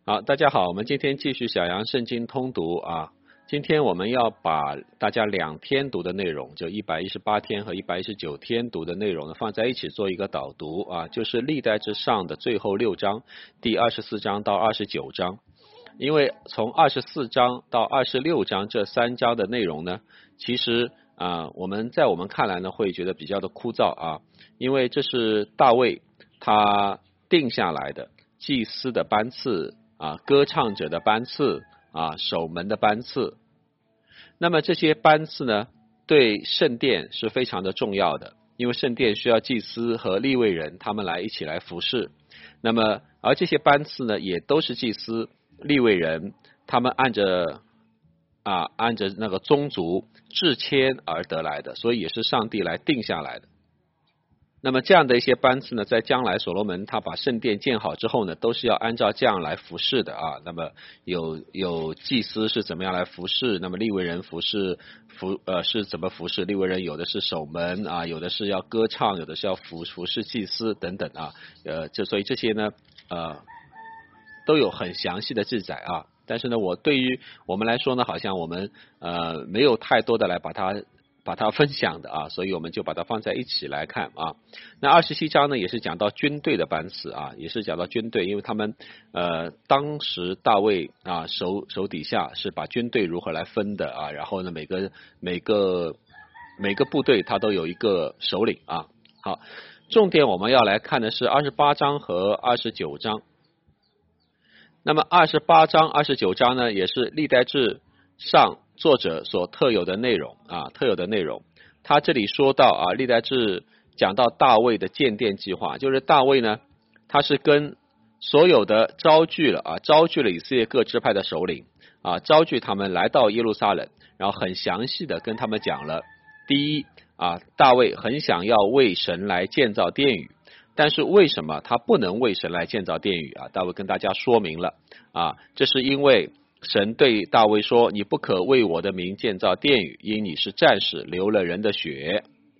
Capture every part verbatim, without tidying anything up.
好，大家好，我们今天继续小杨圣经通读啊。今天我们要把大家两天读的内容，就一百一十八天和一百一十九天读的内容呢，放在一起做一个导读啊，就是历代之上的最后六章，第二十四章到二十九章。因为从二十四章到二十六章这三章的内容呢，其实啊，我们在我们看来呢，会觉得比较的枯燥啊，因为这是大卫他定下来的祭司的班次啊，歌唱者的班次啊，守门的班次。那么这些班次呢，对圣殿是非常的重要的，因为圣殿需要祭司和利未人他们来一起来服侍。那么而这些班次呢，也都是祭司、利未人他们按着啊按着那个宗族制签而得来的，所以也是上帝来定下来的。那么这样的一些班次呢，在将来所罗门他把圣殿建好之后呢，都是要按照这样来服侍的啊。那么有有祭司是怎么样来服侍，那么利未人服侍服呃是怎么服侍？利未人有的是守门啊，有的是要歌唱，有的是要服服侍祭司等等啊。呃，这所以这些呢呃都有很详细的记载啊。但是呢，我对于我们来说呢，好像我们呃没有太多的来把它。把它分享的啊，所以我们就把它放在一起来看啊。那二十七章呢，也是讲到军队的班次啊，也是讲到军队，因为他们呃当时大卫啊手手底下是把军队如何来分的啊，然后呢每个每个每个部队他都有一个首领啊。好，重点我们要来看的是二十八章和二十九章。那么二十八章、二十九章呢，也是历代志上作者所特有的内容啊，特有的内容。他这里说到啊，历代志讲到大卫的建殿计划，就是大卫呢，他是跟所有的招聚了啊，招聚了以色列各支派的首领啊，招聚他们来到耶路撒冷，然后很详细的跟他们讲了，第一啊，大卫很想要为神来建造殿宇，但是为什么他不能为神来建造殿宇啊？大卫跟大家说明了啊，这是因为神对大卫说，你不可为我的名建造殿宇，因你是战士，流了人的血。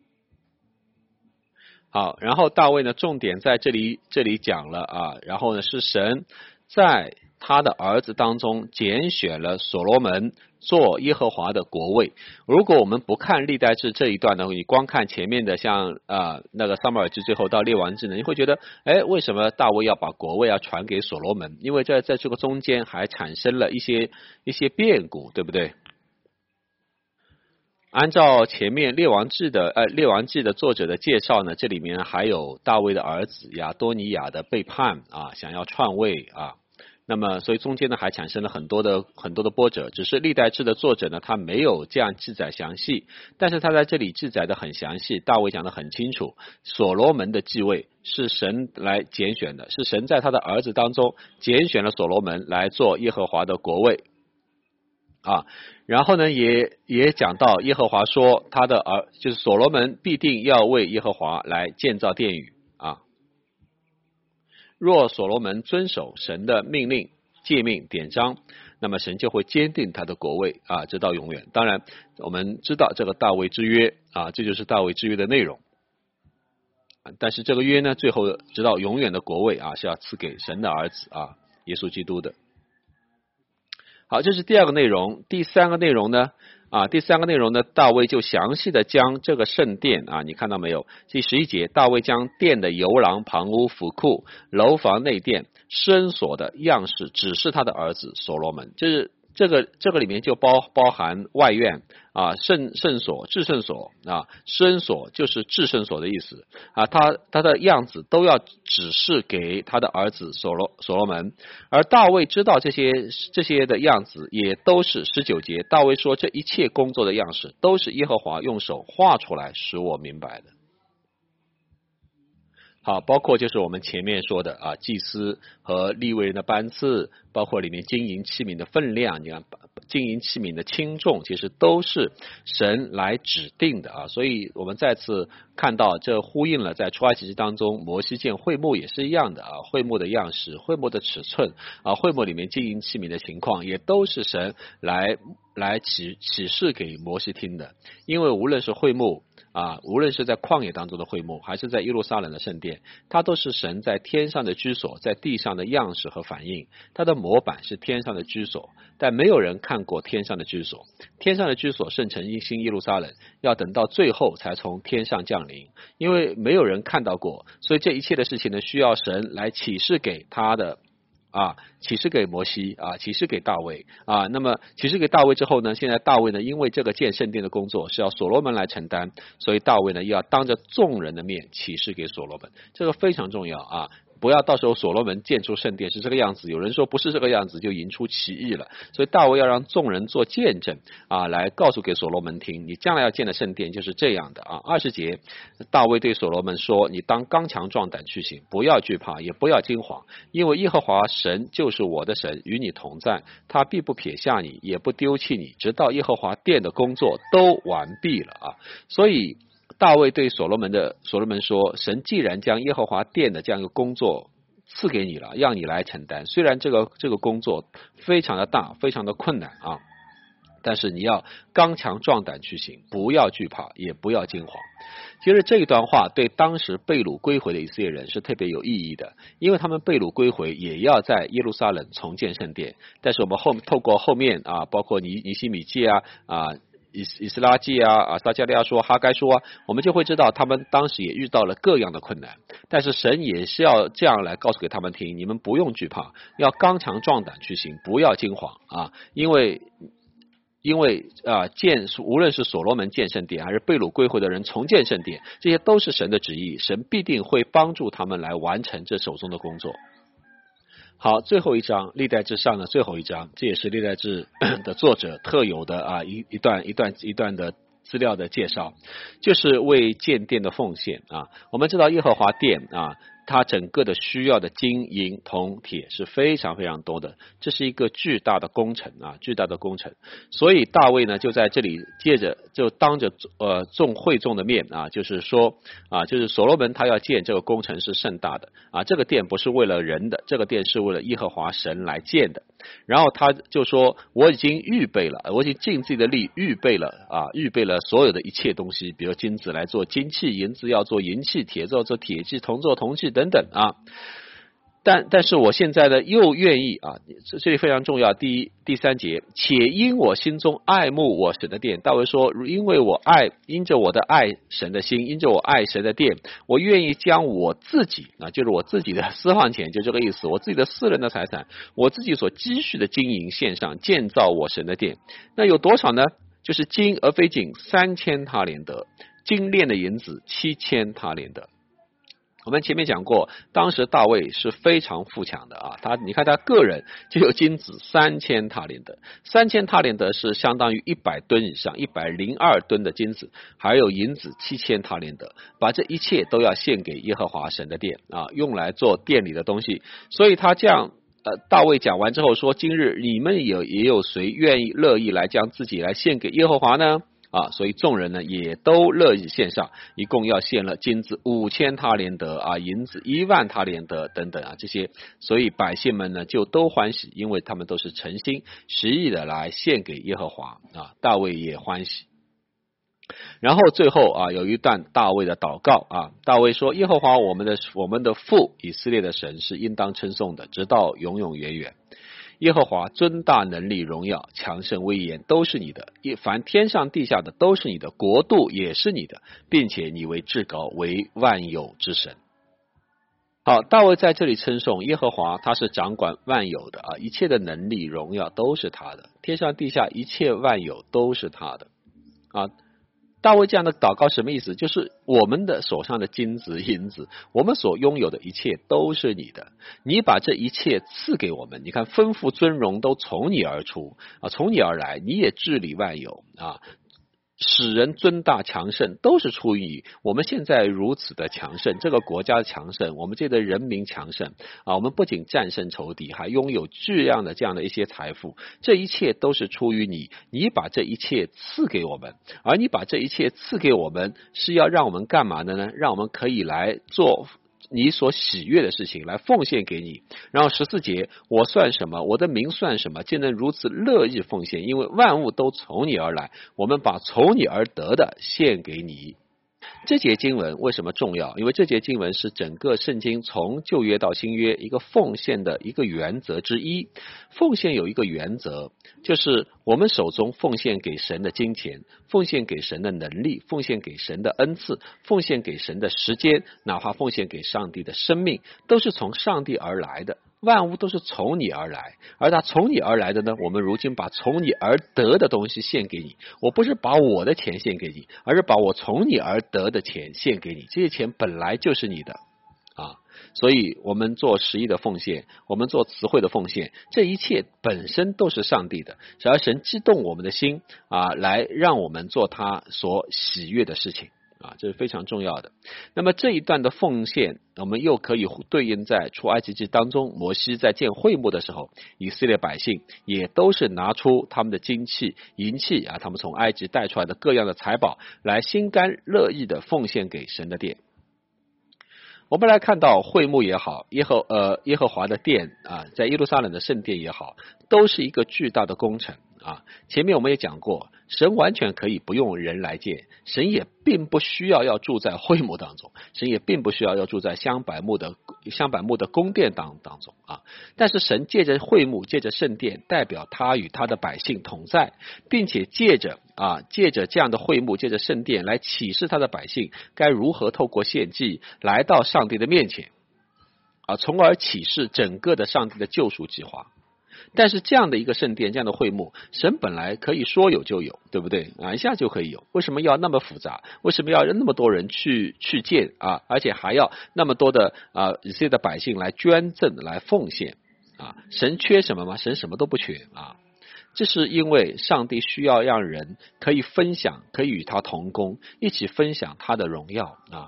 好，然后大卫呢，重点在这里这里讲了啊，然后呢是神在他的儿子当中拣选了所罗门做耶和华的国位。如果我们不看历代志这一段呢，你光看前面的像啊、呃、那个撒母耳记最后到列王记呢，你会觉得哎，为什么大卫要把国位要传给所罗门？因为在在这个中间还产生了一些一些变故，对不对？按照前面列王志的呃列王记的作者的介绍呢，这里面还有大卫的儿子亚多尼亚的背叛啊，想要篡位啊。那么，所以中间呢还产生了很多的很多的波折，只是历代志的作者呢他没有这样记载详细，但是他在这里记载的很详细，大卫讲的很清楚，所罗门的继位是神来拣选的，是神在他的儿子当中拣选了所罗门来做耶和华的国位啊。然后呢也也讲到耶和华说他的儿就是所罗门必定要为耶和华来建造殿宇啊。若所罗门遵守神的命令、诫命、典章，那么神就会坚定他的国位啊，直到永远。当然，我们知道这个大卫之约啊，这就是大卫之约的内容。但是这个约呢，最后直到永远的国位啊，是要赐给神的儿子啊，耶稣基督的。好，这是第二个内容。第三个内容呢？啊，第三个内容呢，大卫就详细的将这个圣殿啊，你看到没有？第十一节，大卫将殿的游廊、旁屋、府库、楼房内殿、施恩所的样式指示他的儿子所罗门，就是这个这个里面就包包含外院啊、圣圣所、至圣所啊、施恩所就是至圣所的意思啊，他他的样子都要指示给他的儿子所罗所罗门，而大卫知道这些这些的样子也都是十九节，大卫说这一切工作的样式都是耶和华用手画出来使我明白的。好，包括就是我们前面说的啊，祭司和利未人的班次，包括里面金银器皿的分量，你看金银器皿的轻重，其实都是神来指定的啊。所以我们再次看到，这呼应了在出埃及记当中，摩西建会幕也是一样的啊，会幕的样式、会幕的尺寸啊，会幕里面金银器皿的情况，也都是神来来启启示给摩西听的。因为无论是会幕啊，无论是在旷野当中的会幕，还是在耶路撒冷的圣殿，它都是神在天上的居所，在地上的样式和反应。它的模板是天上的居所，但没有人看过天上的居所。天上的居所圣城新耶路撒冷，要等到最后才从天上降临，因为没有人看到过，所以这一切的事情呢，需要神来启示给他的。啊，启示给摩西啊，启示给大卫啊，那么启示给大卫之后呢，现在大卫呢，因为这个建圣殿的工作是要所罗门来承担，所以大卫呢要当着众人的面启示给所罗门，这个非常重要啊。不要到时候所罗门建出圣殿是这个样子，有人说不是这个样子就引出歧义了，所以大卫要让众人做见证啊，来告诉给所罗门听，你将来要建的圣殿就是这样的啊。二十节，大卫对所罗门说，你当刚强壮胆去行，不要惧怕，也不要惊慌，因为耶和华神就是我的神，与你同在，他必不撇下你，也不丢弃你，直到耶和华殿的工作都完毕了啊。所以大卫对所罗门的所罗门说，神既然将耶和华殿的这样一个工作赐给你了，让你来承担，虽然这个这个工作非常的大，非常的困难啊，但是你要刚强壮胆去行，不要惧怕，也不要惊慌。其实这一段话对当时被掳归回的以色列人是特别有意义的，因为他们被掳归回也要在耶路撒冷重建圣殿，但是我们后透过后面啊，包括尼尼希米记啊啊以以斯拉记啊啊撒迦利亚说哈该说啊，我们就会知道他们当时也遇到了各样的困难，但是神也是要这样来告诉给他们听，你们不用惧怕，要刚强壮胆去行，不要惊慌啊，因为因为啊建无论是所罗门建圣殿，还是被掳归回的人重建圣殿，这些都是神的旨意，神必定会帮助他们来完成这手中的工作。好，最后一章历代志上的最后一章，这也是历代志的作者特有的啊一一段一段一段的资料的介绍，就是为建殿的奉献啊。我们知道耶和华殿啊，它整个的需要的金银铜铁是非常非常多的，这是一个巨大的工程啊，巨大的工程。所以大卫呢就在这里借着就当着呃众会众的面啊，就是说啊，就是所罗门他要建这个工程是盛大的啊，这个殿不是为了人的，这个殿是为了耶和华神来建的。然后他就说，我已经预备了，我已经尽自己的力预备了啊，预备了所有的一切东西，比如金子来做金器，银子要做银器，铁做做铁器，铜做铜器等等啊。但但是我现在呢又愿意啊，这这里非常重要。第一第三节，且因我心中爱慕我神的殿，大卫说，因为我爱，因着我的爱神的心，因着我爱神的殿，我愿意将我自己啊，就是我自己的私房钱，就这个意思，我自己的私人的财产，我自己所积蓄的金银献上，建造我神的殿。那有多少呢？就是金而非金三千他连得，精炼的银子七千他连得。我们前面讲过，当时大卫是非常富强的啊，他你看他个人就有金子三千塔连得，三千塔连得是相当于一百吨以上，一百零二吨的金子，还有银子七千塔连得，把这一切都要献给耶和华神的殿啊，用来做殿里的东西。所以他这样呃，大卫讲完之后说，今日你们有也有谁愿意乐意来将自己来献给耶和华呢？啊，所以众人呢也都乐意献上，一共要献了金子五千他连得啊，银子一万他连得等等啊这些，所以百姓们呢就都欢喜，因为他们都是诚心实意的来献给耶和华啊，大卫也欢喜。然后最后啊有一段大卫的祷告啊，大卫说，耶和华我们的我们的父以色列的神是应当称颂的，直到永永远远。耶和华尊大能力荣耀强盛威严都是你的，凡天上地下的都是你的，国度也是你的，并且你为至高，为万有之神。好，大卫在这里称颂耶和华，他是掌管万有的啊，一切的能力荣耀都是他的，天上地下一切万有都是他的啊。大卫这样的祷告什么意思？就是我们的手上的金子银子，我们所拥有的一切都是你的，你把这一切赐给我们，你看丰富尊荣都从你而出啊，从你而来，你也治理万有啊，使人尊大强盛都是出于你。我们现在如此的强盛，这个国家的强盛，我们这的人民强盛啊，我们不仅战胜仇敌，还拥有巨量的这样的一些财富，这一切都是出于你，你把这一切赐给我们，而你把这一切赐给我们是要让我们干嘛的呢？让我们可以来做你所喜悦的事情，来奉献给你。然后十四节，我算什么？我的名算什么？竟能如此乐意奉献？因为万物都从你而来，我们把从你而得的献给你。 这节经文为什么重要？因为这节经文是整个圣经从旧约到新约一个奉献的一个原则之一。奉献有一个原则，就是我们手中奉献给神的金钱，奉献给神的能力，奉献给神的恩赐，奉献给神的时间，哪怕奉献给上帝的生命，都是从上帝而来的。万物都是从你而来，而它从你而来的呢，我们如今把从你而得的东西献给你。我不是把我的钱献给你，而是把我从你而得的钱献给你。这些钱本来就是你的啊，所以我们做十亿的奉献，我们做慈惠的奉献，这一切本身都是上帝的，而神激动我们的心啊，来让我们做他所喜悦的事情。啊，这是非常重要的。那么这一段的奉献，我们又可以对应在出埃及记当中，摩西在建会幕的时候，以色列百姓也都是拿出他们的金器、银器啊，他们从埃及带出来的各样的财宝，来心甘乐意的奉献给神的殿。我们来看到会幕也好，耶和呃耶和华的殿啊，在耶路撒冷的圣殿也好，都是一个巨大的工程啊。前面我们也讲过，神完全可以不用人来建，神也并不需要要住在会幕当中，神也并不需要要住在香柏木的香柏木的宫殿当当中啊。但是神借着会幕，借着圣殿，代表他与他的百姓同在，并且借着啊借着这样的会幕，借着圣殿来启示他的百姓该如何透过献祭来到上帝的面前啊，从而启示整个的上帝的救赎计划。但是这样的一个圣殿，这样的会幕，神本来可以说有就有，对不对啊？一下就可以有，为什么要那么复杂？为什么要那么多人去去建啊？而且还要那么多的啊以色列的百姓来捐赠来奉献啊？神缺什么吗？神什么都不缺啊！这是因为上帝需要让人可以分享，可以与他同工，一起分享他的荣耀啊。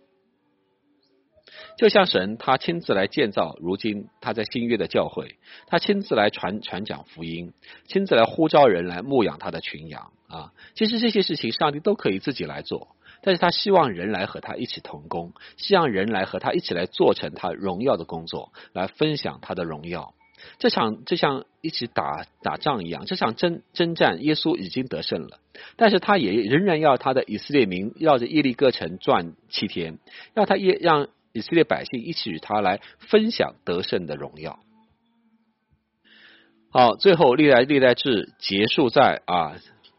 就像神他亲自来建造，如今他在新约的教会，他亲自来传传讲福音，亲自来呼召人来牧养他的群羊啊。其实这些事情上帝都可以自己来做，但是他希望人来和他一起同工，希望人来和他一起来做成他荣耀的工作，来分享他的荣耀。这场就像一起打打仗一样，这场征征战耶稣已经得胜了，但是他也仍然要他的以色列民绕着耶利哥城转七天，要他也让以色列百姓一起与他来分享得胜的荣耀。好，最后历代历代志结束在啊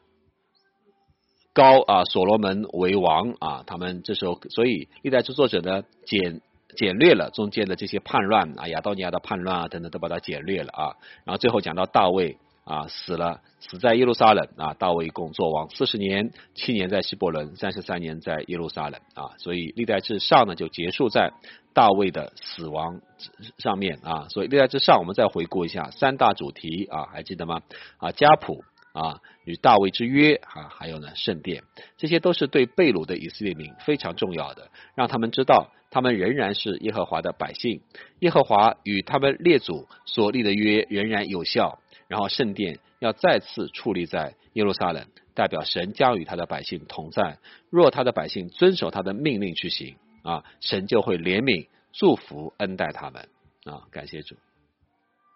高啊所罗门为王啊，他们这时候所以历代志作者呢简简略了中间的这些叛乱啊，亚多尼亚的叛乱啊等等都把它简略了啊，然后最后讲到大卫啊死了，死在耶路撒冷啊，大卫一共做王四十年，七年在希伯伦，三十三年在耶路撒冷啊，所以历代志上呢就结束在大卫的死亡上面啊，所以历代志上我们再回顾一下三大主题啊，还记得吗？啊，家谱啊，与大卫之约啊，还有呢圣殿，这些都是对被掳的以色列民非常重要的，让他们知道他们仍然是耶和华的百姓，耶和华与他们列祖所立的约仍然有效，然后圣殿要再次矗立在耶路撒冷，代表神将与他的百姓同在，若他的百姓遵守他的命令去行啊，神就会怜悯祝福恩待他们啊，感谢主。